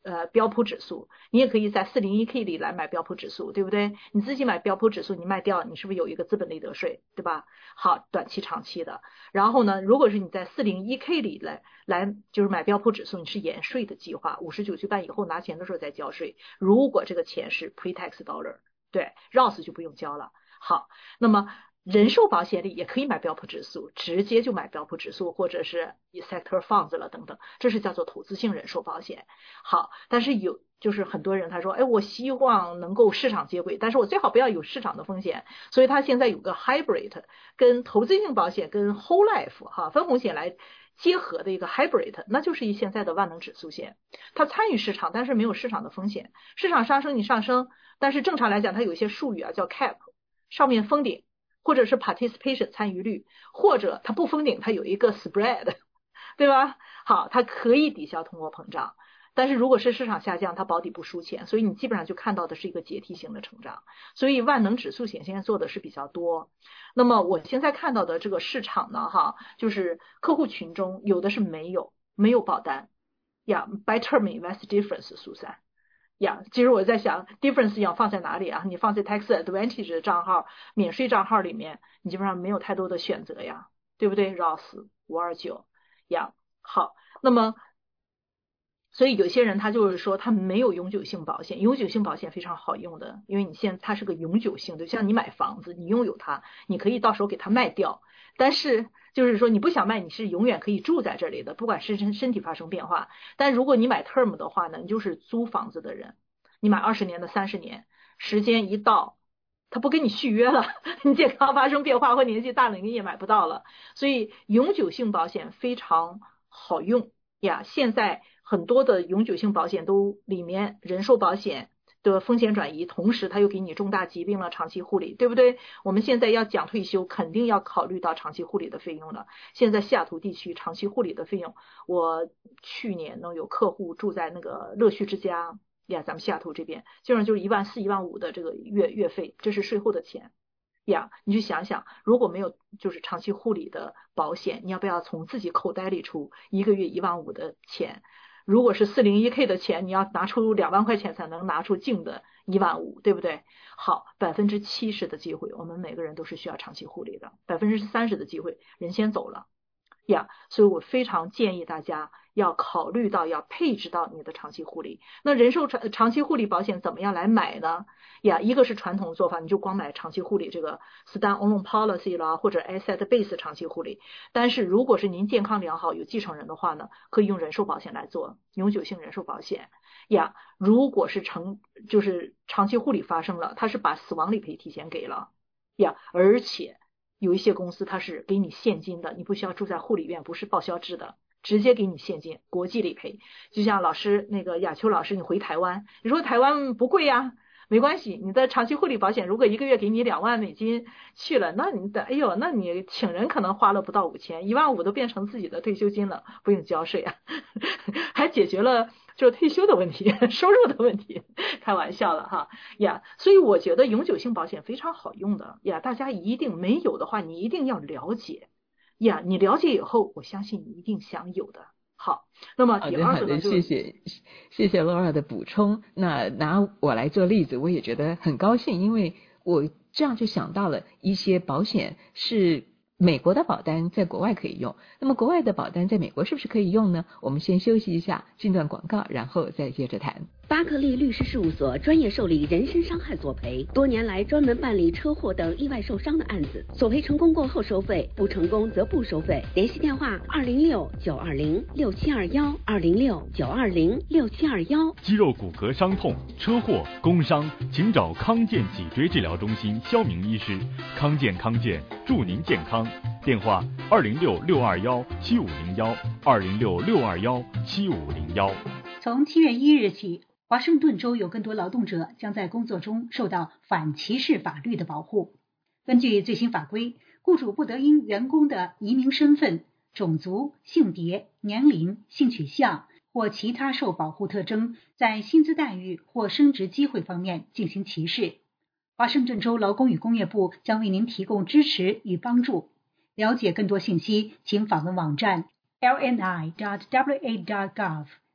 呃标普指数，你也可以在四零一 K 里来买标普指数，对不对？你自己买标普指数，你卖掉，你是不是有一个资本利得税，对吧？好，短期长期的。然后呢，如果是你在四零一 K 里来来就是买标普指数，你是延税的计划，五十九岁半以后拿钱的时候再交税。如果这个钱是 pre-tax dollar， 对 R O S 就不用交了。好，那么人寿保险里也可以买标普指数，直接就买标普指数或者是 sector funds 了等等，这是叫做投资性人寿保险。好，但是有就是很多人他说，哎，我希望能够市场接轨，但是我最好不要有市场的风险，所以他现在有个 hybrid 跟投资性保险跟 whole life 哈分红险来结合的一个 hybrid， 那就是一现在的万能指数险，它参与市场，但是没有市场的风险，市场上升你上升，但是正常来讲它有一些术语啊叫 cap， 上面封顶，或者是 participation 参与率，或者它不封顶，它有一个 spread， 对吧？好，它可以抵消通货膨胀，但是如果是市场下降，它保底不输钱，所以你基本上就看到的是一个阶梯型的成长。所以万能指数险现在做的是比较多。那么我现在看到的这个市场呢，哈，就是客户群中有的是没有没有保单呀 ，by term invest difference 苏珊。呀，其实我在想 difference 要放在哪里啊？你放在 tax advantage 的账号、免税账号里面，你基本上没有太多的选择呀，对不对 ？R O S 五二九呀，好，那么所以有些人他就是说他没有永久性保险，永久性保险非常好用的，因为你现在它是个永久性的，像你买房子，你拥有它，你可以到时候给它卖掉，但是就是说你不想卖，你是永远可以住在这里的，不管是身身体发生变化。但如果你买 term 的话呢，你就是租房子的人，你买二十年的、三十年，时间一到，他不跟你续约了，你健康发生变化或年纪大了，你也买不到了。所以永久性保险非常好用呀，现在很多的永久性保险都里面人寿保险的风险转移，同时它又给你重大疾病了长期护理，对不对？我们现在要讲退休，肯定要考虑到长期护理的费用了。现在西雅图地区长期护理的费用，我去年呢有客户住在那个乐趣之家呀，咱们西雅图这边基本上就是一万四、一万五的这个月月费，这是税后的钱呀。你去想想，如果没有就是长期护理的保险，你要不要从自己口袋里出一个月一万五的钱？如果是四零一 K 的钱，你要拿出两万块钱才能拿出净的一万五，对不对？好，百分之七十的机会，我们每个人都是需要长期护理的，百分之三十的机会人先走了呀，所以我非常建议大家要考虑到要配置到你的长期护理。那人寿长长期护理保险怎么样来买呢？呀，一个是传统做法，你就光买长期护理这个 stand-alone policy 啦，或者 asset base 长期护理。但是如果是您健康良好有继承人的话呢，可以用人寿保险来做永久性人寿保险呀。如果是成就是长期护理发生了，它是把死亡理赔提前给了呀，而且有一些公司它是给你现金的，你不需要住在护理院，不是报销制的，直接给你现金，国际理赔。就像老师那个亚秋老师，你回台湾，你说台湾不贵呀，没关系，你的长期护理保险如果一个月给你两万美金去了，那你的哎呦，那你请人可能花了不到五千，一万五都变成自己的退休金了，不用交税啊，还解决了就退休的问题、收入的问题，开玩笑了哈呀。所以我觉得永久性保险非常好用的呀，大家一定没有的话，你一定要了解呀，你了解以后，我相信你一定想有的。好，那么第二个呢， 谢谢谢谢 Laura 的补充。那拿我来做例子，我也觉得很高兴，因为我这样就想到了一些保险是美国的保单在国外可以用，那么国外的保单在美国是不是可以用呢？我们先休息一下，进段广告，然后再接着谈。 巴克利律师事务所专业受理人身伤害索赔，多年来专门办理车祸等意外受伤的案子，索赔成功过后收费，不成功则不收费。联系电话二零六九二零六七二幺二零六九二零六七二幺。 肌肉骨骼伤痛、车祸、工伤，请找康健脊椎治疗中心肖明医师。康健康健，祝您健康。电话二零六六二幺七五零幺二零六六二幺七五零幺。 从七月一日起，华盛顿州有更多劳动者将在工作中受到反歧视法律的保护。根据最新法规，雇主不得因员工的移民身份、种族、性别、年龄、性取向或其他受保护特征，在薪资待遇或升职机会方面进行歧视。华盛顿州劳工与工业部将为您提供支持与帮助。了解更多信息，请访问网站 L N I dot W A dot gov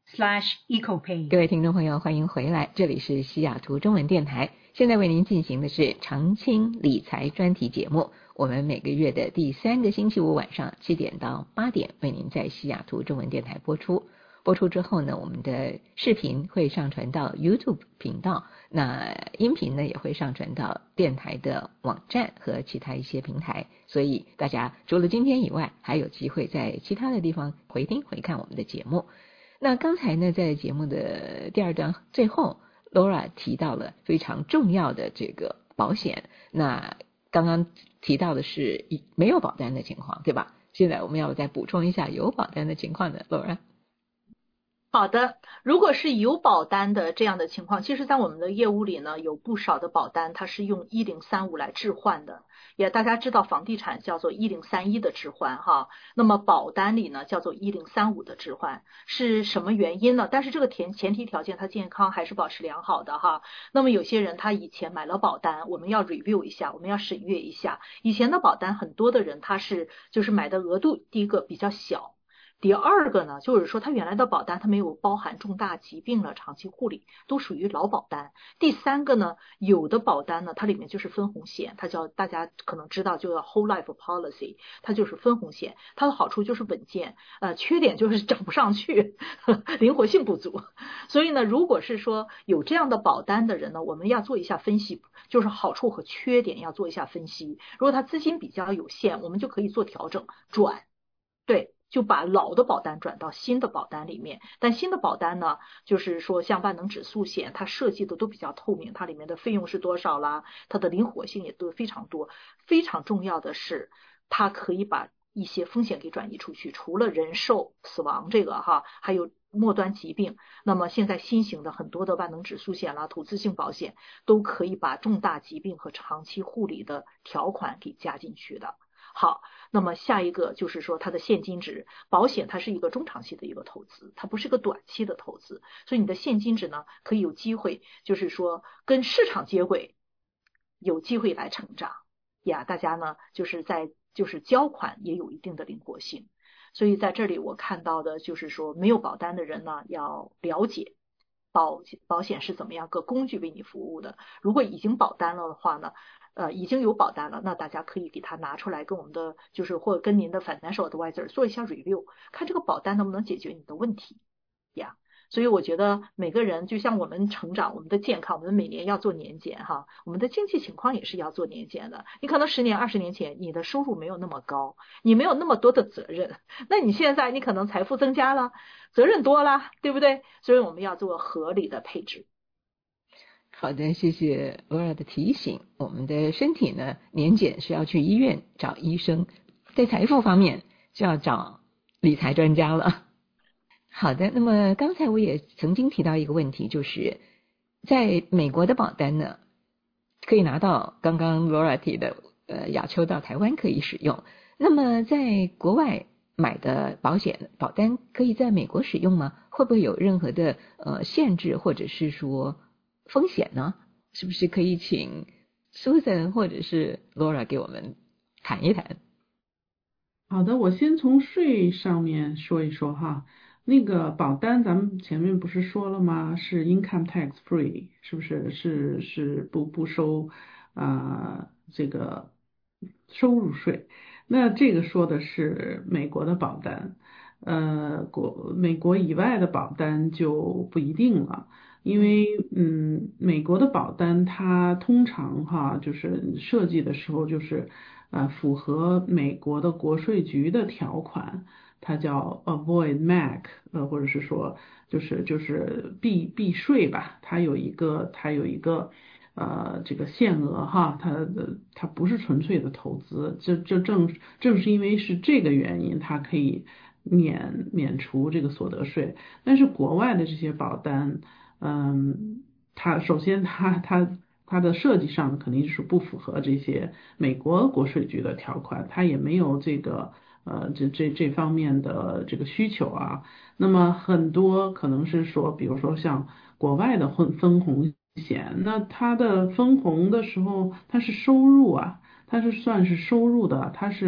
slash ecopay。 各位听众朋友，欢迎回来，这里是西雅图中文电台，现在为您进行的是常青理财专题节目。我们每个月的第三个星期五晚上七点到八点为您在西雅图中文电台播出。播出之后呢，我们的视频会上传到 YouTube 频道，那音频呢也会上传到电台的网站和其他一些平台，所以大家除了今天以外，还有机会在其他的地方回听回看我们的节目。那刚才呢，在节目的第二段最后 Laura 提到了非常重要的这个保险，那刚刚提到的是没有保单的情况，对吧？现在我们要再补充一下有保单的情况的 Laura。 好的，如果是有保单的这样的情况，其实在我们的业务里呢，有不少的保单它是用一零三五来置换的，也大家知道房地产叫做一零三一的置换哈，那么保单里呢叫做一零三五的置换，是什么原因呢？但是这个前前提条件他健康还是保持良好的哈。那么有些人他以前买了保单，我们要 review 一下，我们要审阅一下，以前的保单很多的人他是就是买的额度第一个比较小。第二个呢，就是说他原来的保单它没有包含重大疾病了、长期护理，都属于老保单。第三个呢，有的保单呢，它里面就是分红险，它叫大家可能知道就叫 whole life policy， 它就是分红险，它的好处就是稳健，呃，缺点就是涨不上去，呵呵灵活性不足。所以呢，如果是说有这样的保单的人呢，我们要做一下分析，就是好处和缺点要做一下分析。如果他资金比较有限，我们就可以做调整，转，对。就把老的保单转到新的保单里面，但新的保单呢，就是说像万能指数险，它设计的都比较透明，它里面的费用是多少啦，它的灵活性也都非常多。非常重要的是，它可以把一些风险给转移出去，除了人寿、死亡这个哈，还有末端疾病。那么现在新型的很多的万能指数险啦、投资性保险，都可以把重大疾病和长期护理的条款给加进去的。好，那么下一个就是说它的现金值，保险它是一个中长期的一个投资，它不是一个短期的投资，所以你的现金值呢可以有机会就是说跟市场接轨，有机会来成长呀。大家呢就是在就是交款也有一定的灵活性，所以在这里我看到的就是说没有保单的人呢要了解保保险是怎么样个工具为你服务的。如果已经保单了的话呢，呃，已经有保单了，那大家可以给它拿出来跟我们的就是或跟您的 financial advisor 做一下 review， 看这个保单能不能解决你的问题呀。Yeah. 所以我觉得每个人就像我们成长，我们的健康，我们每年要做年检哈，我们的经济情况也是要做年检的。你可能十年、二十年前你的收入没有那么高，你没有那么多的责任，那你现在你可能财富增加了，责任多了，对不对？所以我们要做合理的配置。 好的，谢谢 Laura 的提醒。我们的身体呢，年检是要去医院找医生，在财富方面就要找理财专家了。好的，那么刚才我也曾经提到一个问题，就是在美国的保单呢，可以拿到刚刚 Laura 提的，呃，亚秋到台湾可以使用。那么在国外买的保险保单可以在美国使用吗？会不会有任何的呃限制，或者是说风险呢？是不是可以请 Susan 或者是 Laura 给我们谈一谈？ 好的，我先从税上面说一说哈。那个保单咱们前面不是说了吗？是 income tax free， 是不是？是是不不收啊、呃、这个收入税。那这个说的是美国的保单，呃国美国以外的保单就不一定了。因为嗯，美国的保单它通常哈就是设计的时候就是呃符合美国的国税局的条款，它叫 avoid M A C， 呃或者是说就是就是避避税吧，它有一个它有一个呃这个限额哈，它的它不是纯粹的投资，就就正正是因为是这个原因，它可以免免除这个所得税。但是国外的这些保单。嗯，它首先它它它的设计上肯定是不符合这些美国国税局的条款，它也没有这个呃这这这方面的这个需求啊。那么很多可能是说，比如说像国外的分分红险，那它的分红的时候它是收入啊，它是算是收入的，它是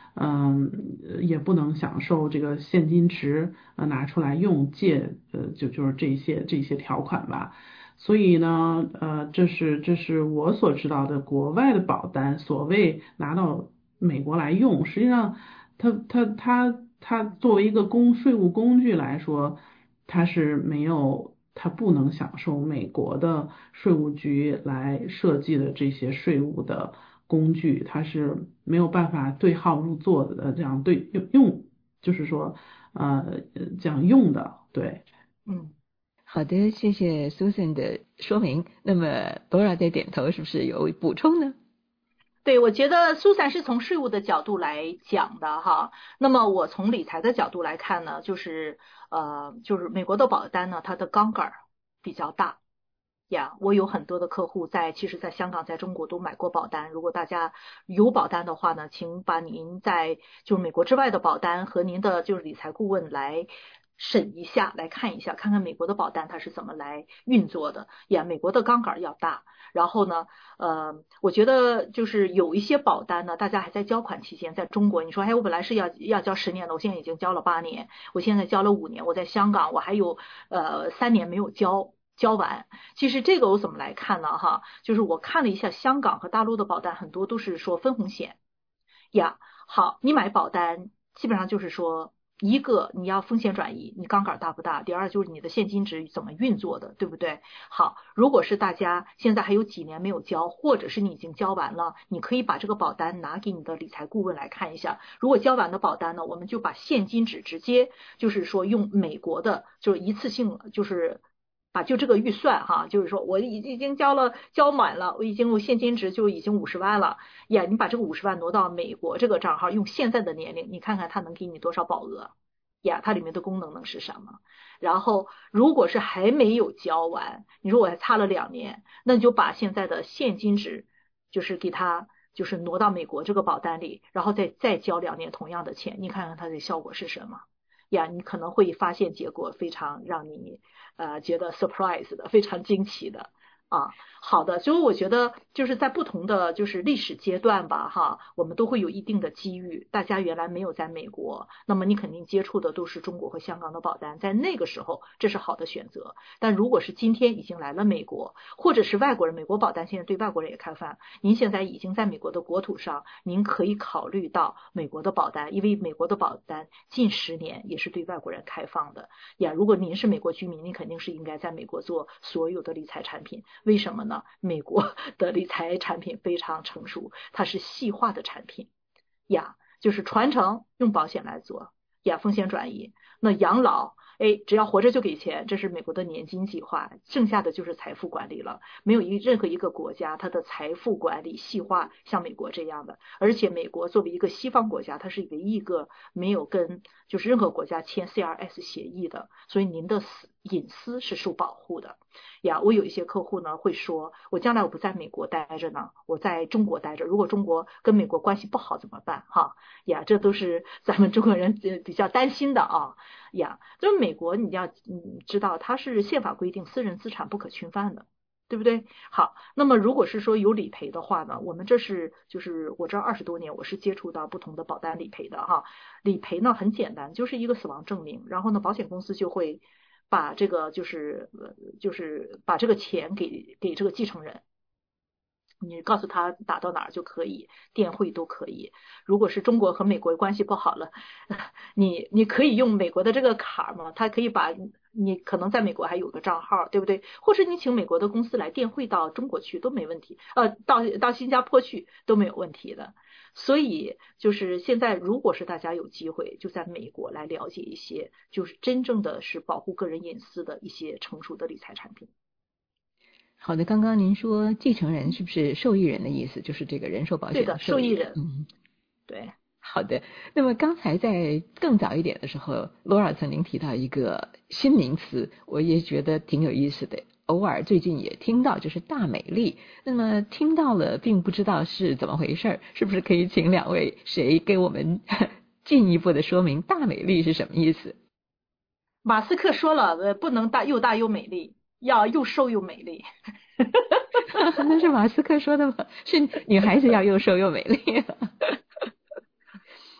嗯，也不能享受这个现金值呃拿出来用借呃就就是这些这些条款吧。所以呢，呃，这是这是我所知道的国外的保单，所谓拿到美国来用，实际上它它它它作为一个工税务工具来说，它是没有它不能享受美国的税务局来设计的这些税务的工具，它是没有办法对号入座的这样对用用，就是说呃这样用的，对， 嗯。 好的，谢谢 Susan 的说明。那么 Laura 在点头，是不是有补充呢？ 对，我觉得苏珊是从税务的角度来讲的哈。那么我从理财的角度来看呢，就是呃，就是美国的保单呢，它的杠杆比较大呀。我有很多的客户在，其实在香港、在中国都买过保单。如果大家有保单的话呢，请把您在就是美国之外的保单和您的就是理财顾问来审一下，来看一下，看看美国的保单它是怎么来运作的呀。美国的杠杆要大，然后呢，呃，我觉得就是有一些保单呢，大家还在交款期间，在中国你说，哎，我本来是要要交十年的，我现在已经交了八年，我现在交了五年，我在香港我还有呃三年没有交。交完，其实这个我怎么来看呢？哈，就是我看了一下香港和大陆的保单，很多都是说分红险呀。好，你买保单基本上就是说。一个你要风险转移，你杠杆大不大？第二就是你的现金值怎么运作的，对不对？好，如果是大家现在还有几年没有交，或者是你已经交完了，你可以把这个保单拿给你的理财顾问来看一下。如果交完的保单呢，我们就把现金值直接就是说用美国的，就是一次性就是。把就这个预算哈，就是说我已已经交了交满了，我已经我现金值就已经五十万了呀，你把这个五十万挪到美国这个账号，用现在的年龄，你看看它能给你多少保额呀？它里面的功能能是什么？然后如果是还没有交完，你说我还差了两年，那你就把现在的现金值就是给它就是挪到美国这个保单里，然后再再交两年同样的钱，你看看它的效果是什么？呀，你可能会发现结果非常让你呃觉得 surprise 的，非常惊奇的啊。好的，所以我觉得就是在不同的就是历史阶段吧，哈，我们都会有一定的机遇。大家原来没有在美国，那么你肯定接触的都是中国和香港的保单，在那个时候这是好的选择。但如果是今天已经来了美国，或者是外国人，美国保单现在对外国人也开放，您现在已经在美国的国土上，您可以考虑到美国的保单，因为美国的保单近十年也是对外国人开放的呀。如果您是美国居民，您肯定是应该在美国做所有的理财产品。为什么呢？美国的理财产品非常成熟，它是细化的产品呀，就是传承用保险来做呀，风险转移。那养老，哎，只要活着就给钱，这是美国的年金计划，剩下的就是财富管理了。没有一任何一个国家它的财富管理细化像美国这样的，而且美国作为一个西方国家，它是唯一一个没有跟就是任何国家签 C R S 协议的，所以您的隐私是受保护的呀。我有一些客户呢会说，我将来我不在美国待着呢，我在中国待着，如果中国跟美国关系不好怎么办？哈呀，这都是咱们中国人比较担心的啊呀。就是美国你要嗯知道，它是宪法规定私人资产不可侵犯的，对不对？好，那么如果是说有理赔的话呢，我们这是就是我这二十多年我是接触到不同的保单理赔的哈。理赔呢很简单，就是一个死亡证明，然后呢保险公司就会把这个就是就是把这个钱给给这个继承人。你告诉他打到哪儿就可以，电汇都可以。如果是中国和美国关系不好了，你你可以用美国的这个卡嘛，他可以把你可能在美国还有个账号，对不对？或者你请美国的公司来电汇到中国去都没问题，呃，到到新加坡去都没有问题的。所以就是现在，如果是大家有机会，就在美国来了解一些，就是真正的是保护个人隐私的一些成熟的理财产品。 好的，刚刚您说继承人是不是受益人的意思？就是这个人寿保险对的，受益人。 嗯， 对。 好的，那么刚才在更早一点的时候 ，Laura 曾经提到一个新名词，我也觉得挺有意思的。偶尔最近也听到，就是大美丽。那么听到了，并不知道是怎么回事，是不是可以请两位谁给我们进一步的说明大美丽是什么意思？ 马斯克说了，呃，不能大又大又美丽。要又瘦又美丽。 那是马斯克说的吗？是女孩子要又瘦又美丽。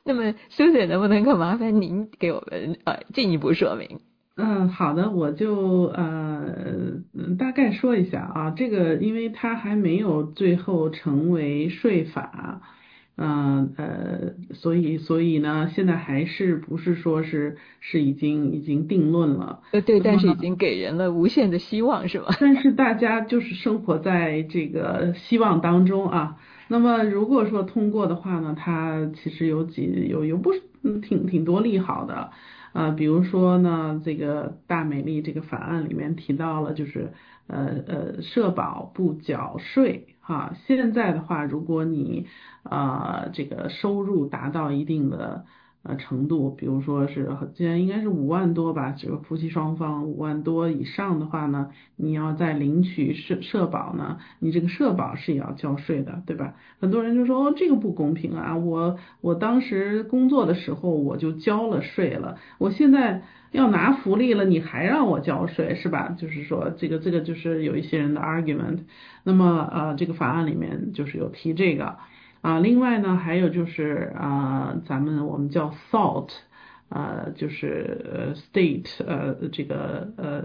那么苏姐能不能够麻烦您给我们呃进一步说明？ 嗯，好的，我就呃大概说一下啊，这个因为它还没有最后成为税法，嗯 呃, 呃，所以所以呢，现在还是不是说是是已经已经定论了？ 呃，对，但是已经给人了无限的希望，是吗？ 但是大家就是生活在这个希望当中啊。那么如果说通过的话呢，它其实有几有有不嗯挺挺多利好的。呃，比如说呢，这个大美丽这个法案里面提到了，就是呃呃，社保不缴税哈。现在的话，如果你呃这个收入达到一定的呃程度，比如说是现在应该是五万多吧，这个夫妻双方五万多以上的话呢，你要再领取社社保呢，你这个社保是也要交税的，对吧？很多人就说哦，这个不公平啊，我我当时工作的时候我就交了税了，我现在要拿福利了，你还让我交税，是吧？就是说这个这个就是有一些人的 argument。那么呃，这个法案里面就是有提这个。啊，另外呢，还有就是啊，咱们我们叫 S A L T， 呃，就是呃 state 呃这个呃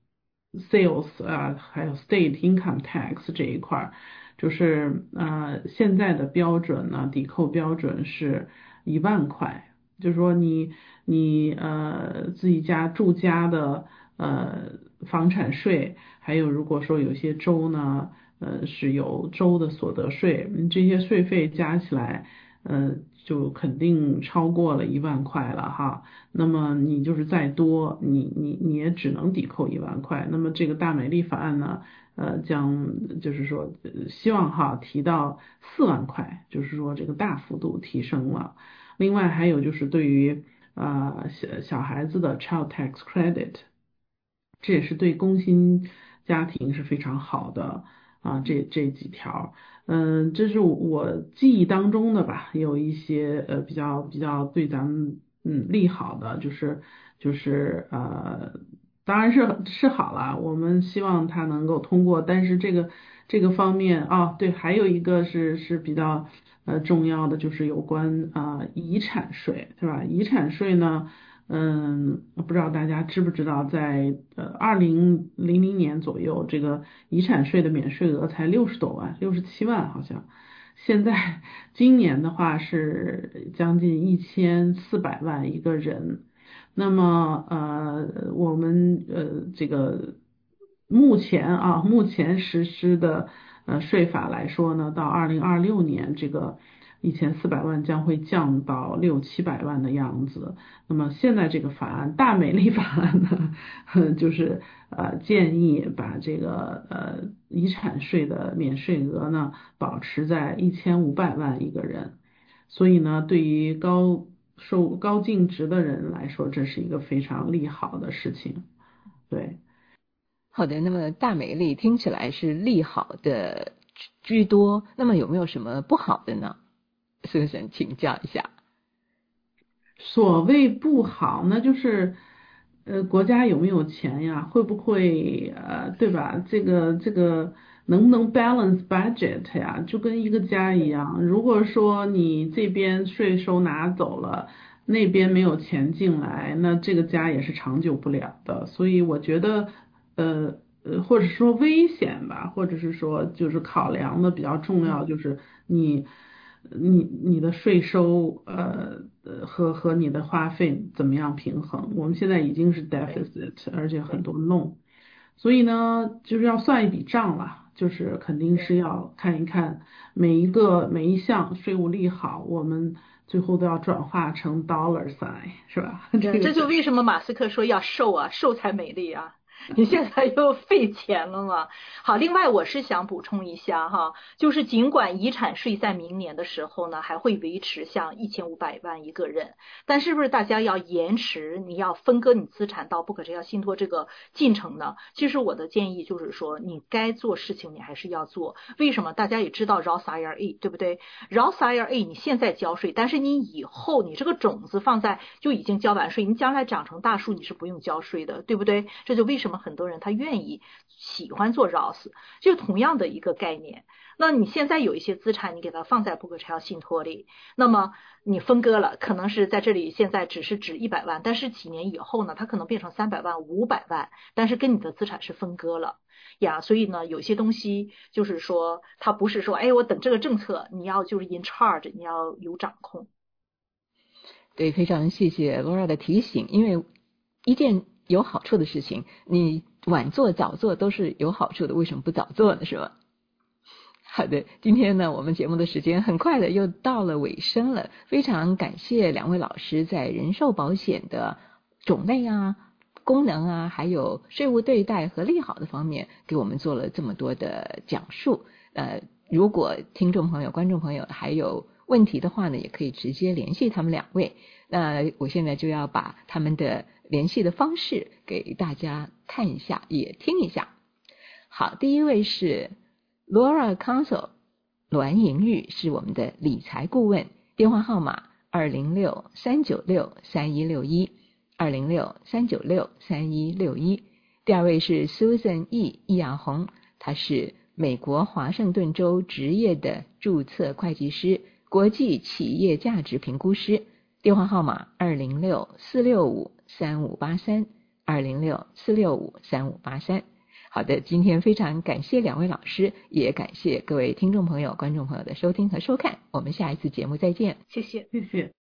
sales 啊，还有 state income tax 这一块儿，就是呃现在的标准呢，抵扣标准是一万块，就是说你你呃自己家住家的呃房产税，还有如果说有些州呢。呃，是有州的所得税，这些税费加起来，呃，就肯定超过了一万块了哈。那么你就是再多，你你你也只能抵扣一万块。那么这个大美丽法案呢，呃，将就是说希望哈提到四万块，就是说这个大幅度提升了。另外还有就是对于啊、呃、小小孩子的 child tax credit， 这也是对工薪家庭是非常好的。啊，这这几条，嗯，这是我记忆当中的吧，有一些呃比较比较对咱们嗯利好的，就是就是呃，当然是是好了，我们希望它能够通过，但是这个这个方面啊，对，还有一个是是比较呃重要的，就是有关啊、呃、遗产税，对吧？遗产税呢。嗯，不知道大家知不知道在，在呃二零零零年左右，这个遗产税的免税额才六十多万，六十七万好像。现在今年的话是将近一千四百万一个人。那么呃，我们呃这个目前啊，目前实施的呃税法来说呢，到二零二六年这个。一千四百万将会降到六七百万的样子。那么现在这个法案，大美丽法案呢，就是呃建议把这个呃遗产税的免税额呢保持在一千五百万一个人。所以呢，对于高收高净值的人来说，这是一个非常利好的事情。对。 好的，那么大美丽听起来是利好的居多，那么有没有什么不好的呢？苏神请教一下。 所谓不好，那就是呃国家有没有钱呀？会不会呃对吧？这个这个能不能 balance budget 呀？就跟一个家一样，如果说你这边税收拿走了，那边没有钱进来，那这个家也是长久不了的。所以我觉得呃呃或者说危险吧，或者是说就是考量的比较重要，就是你。你你的税收呃和和你的花费怎么样平衡？我们现在已经是 deficit， 而且很多 loan， 所以呢就是要算一笔账了，就是肯定是要看一看每一个每一项税务利好，我们最后都要转化成 dollar sign， 是吧？ 这, 这就为什么马斯克说要瘦啊，瘦才美丽啊。你现在又费钱了吗？好，另外我是想补充一下哈，就是尽管遗产税在明年的时候呢还会维持像一千五百万一个人，但是不是大家要延迟，你要分割你资产到不可质押信托这个进程呢？其实我的建议就是说，你该做事情你还是要做。为什么？大家也知道 Roth I R A 对不对？ Roth I R A 你现在交税，但是你以后你这个种子放在就已经交完税，你将来长成大树你是不用交税的，对不对？这就为什么什么很多人他愿意喜欢做 Roth， 就同样的一个概念。那你现在有一些资产你给它放在伯克柴尔信托里，那么你分割了，可能是在这里现在只是值一百万，但是几年以后呢，它可能变成三百万、五百万，但是跟你的资产是分割了呀。所以呢，有些东西就是说它不是说哎我等这个政策，你要就是 in charge， 你要有掌控。 对，非常谢谢 Laura 的提醒，因为一件有好处的事情，你晚做早做都是有好处的，为什么不早做呢？是吧？好的，今天呢，我们节目的时间很快的又到了尾声了，非常感谢两位老师在人寿保险的种类啊、功能啊，还有税务对待和利好的方面，给我们做了这么多的讲述。呃，如果听众朋友、观众朋友还有问题的话呢，也可以直接联系他们两位。那我现在就要把他们的联系的方式给大家看一下，也听一下。好，第一位是 Laura Council 栾莹玉，是我们的理财顾问，电话号码二零六三九六三一六一 二零六三九六三一六一。第二位是 Susan 易易亚红，她是美国华盛顿州职业的注册会计师，国际企业价值评估师，电话号码二零六四六五三五八三 二零六四六五三五八三。好的，今天非常感谢两位老师，也感谢各位听众朋友、观众朋友的收听和收看，我们下一次节目再见。 谢谢， 谢谢。